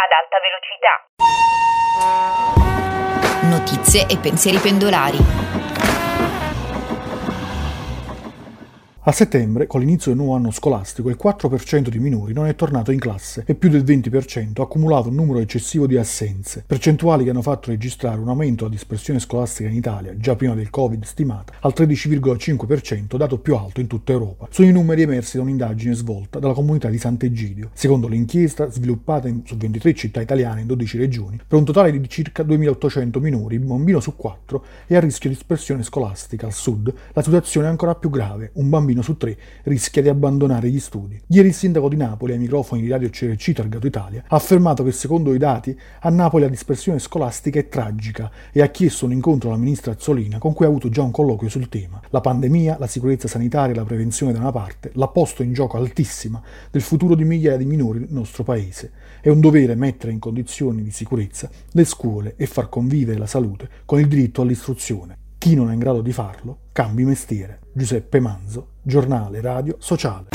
ad alta velocità. Notizie e pensieri pendolari. A settembre, con l'inizio del nuovo anno scolastico, il 4% di minori non è tornato in classe e più del 20% ha accumulato un numero eccessivo di assenze, percentuali che hanno fatto registrare un aumento della dispersione scolastica in Italia, già prima del Covid stimata, al 13,5%, dato più alto in tutta Europa. Sono i numeri emersi da un'indagine svolta dalla comunità di Sant'Egidio, secondo l'inchiesta sviluppata su 23 città italiane in 12 regioni, per un totale di circa 2.800 minori, un bambino su 4 è a rischio di dispersione scolastica. Al sud la situazione è ancora più grave, un bambino su 3 rischia di abbandonare gli studi. Ieri il sindaco di Napoli, ai microfoni di Radio CRC Targato Italia, ha affermato che secondo i dati a Napoli la dispersione scolastica è tragica e ha chiesto un incontro alla ministra Azzolina, con cui ha avuto già un colloquio sul tema. La pandemia, la sicurezza sanitaria e la prevenzione da una parte, l'ha posto in gioco altissima del futuro di migliaia di minori nel nostro paese. È un dovere mettere in condizioni di sicurezza le scuole e far convivere la salute con il diritto all'istruzione. Chi non è in grado di farlo, cambi mestiere. Giuseppe Manzo, Giornale Radio Sociale.